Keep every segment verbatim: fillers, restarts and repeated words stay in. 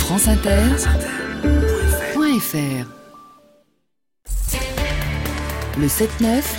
France Inter point F R. Le sept neuf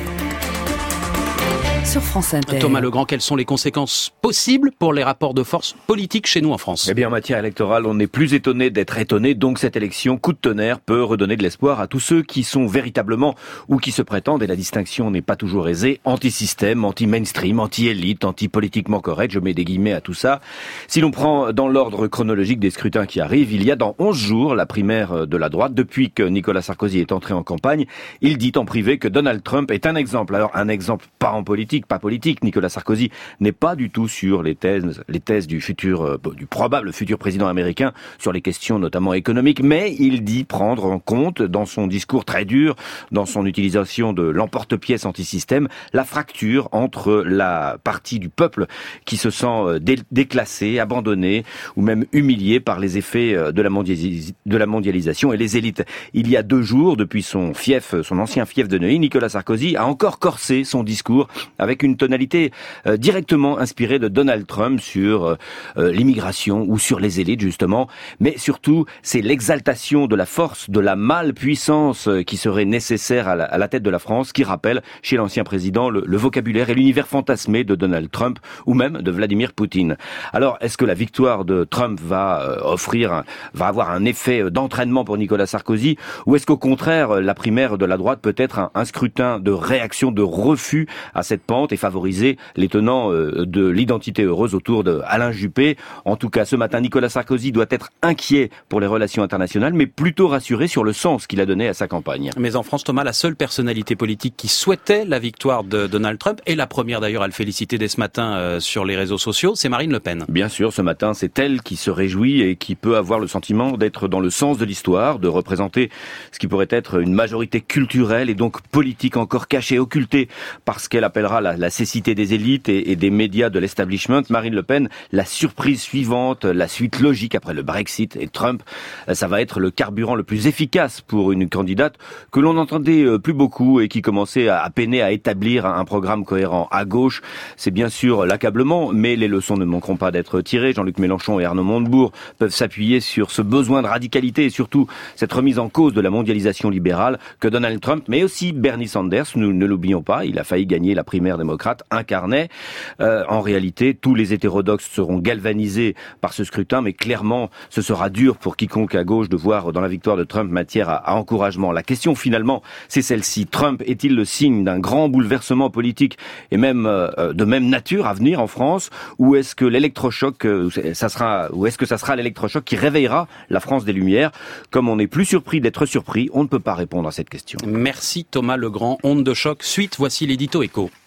sur France Inter. Thomas Legrand, quelles sont les conséquences possibles pour les rapports de force politiques chez nous en France ? Eh bien, en matière électorale, on n'est plus étonné d'être étonné. Donc, cette élection, coup de tonnerre, peut redonner de l'espoir à tous ceux qui sont véritablement ou qui se prétendent, et la distinction n'est pas toujours aisée, anti-système, anti-mainstream, anti-élite, anti-politiquement correct. Je mets des guillemets à tout ça. Si l'on prend dans l'ordre chronologique des scrutins qui arrivent, il y a dans onze jours la primaire de la droite. Depuis que Nicolas Sarkozy est entré en campagne, il dit en privé que Donald Trump est un exemple. Alors, un exemple pas en politique, pas politique. Nicolas Sarkozy n'est pas du tout sur les thèses, les thèses du futur, euh, du probable futur président américain sur les questions notamment économiques, mais il dit prendre en compte dans son discours très dur, dans son utilisation de l'emporte-pièce anti-système, la fracture entre la partie du peuple qui se sent dé- déclassée, abandonnée ou même humiliée par les effets de la, mondialis- de la mondialisation et les élites. Il y a deux jours, depuis son fief, son ancien fief de Neuilly, Nicolas Sarkozy a encore corsé son discours avec une tonalité euh, directement inspirée de Donald Trump sur euh, euh, l'immigration ou sur les élites justement, mais surtout c'est l'exaltation de la force, de la malpuissance euh, qui serait nécessaire à la, à la tête de la France, qui rappelle chez l'ancien président le, le vocabulaire et l'univers fantasmé de Donald Trump ou même de Vladimir Poutine. Alors est-ce que la victoire de Trump va euh, offrir, un, va avoir un effet d'entraînement pour Nicolas Sarkozy, ou est-ce qu'au contraire la primaire de la droite peut être un, un scrutin de réaction, de refus à cette pente et favoriser les tenants de l'identité heureuse autour de Alain Juppé. En tout cas, ce matin, Nicolas Sarkozy doit être inquiet pour les relations internationales, mais plutôt rassuré sur le sens qu'il a donné à sa campagne. Mais en France, Thomas, la seule personnalité politique qui souhaitait la victoire de Donald Trump, et la première d'ailleurs à le féliciter dès ce matin euh, sur les réseaux sociaux, c'est Marine Le Pen. Bien sûr, ce matin, c'est elle qui se réjouit et qui peut avoir le sentiment d'être dans le sens de l'histoire, de représenter ce qui pourrait être une majorité culturelle et donc politique encore cachée, occultée, parce qu'elle appellera la, la cécité des élites et, et des médias de l'establishment. Marine Le Pen, la surprise suivante, la suite logique après le Brexit et Trump, ça va être le carburant le plus efficace pour une candidate que l'on n'entendait plus beaucoup et qui commençait à, à peiner à établir un programme cohérent à gauche. C'est bien sûr l'accablement, mais les leçons ne manqueront pas d'être tirées. Jean-Luc Mélenchon et Arnaud Montebourg peuvent s'appuyer sur ce besoin de radicalité et surtout cette remise en cause de la mondialisation libérale que Donald Trump, mais aussi Bernie Sanders, nous ne l'oublions pas, il a failli gagner la primaire démocrate, incarnait. Euh, en réalité, tous les hétérodoxes seront galvanisés par ce scrutin, mais clairement, ce sera dur pour quiconque à gauche de voir dans la victoire de Trump matière à, à encouragement. La question finalement, c'est celle-ci. Trump est-il le signe d'un grand bouleversement politique et même euh, de même nature à venir en France, ou est-ce que l'électrochoc, euh, ça sera, ou est-ce que ça sera l'électrochoc qui réveillera la France des Lumières? Comme on n'est plus surpris d'être surpris, on ne peut pas répondre à cette question. Merci Thomas Legrand. Onde de choc. Suite, voici l'édito Écho.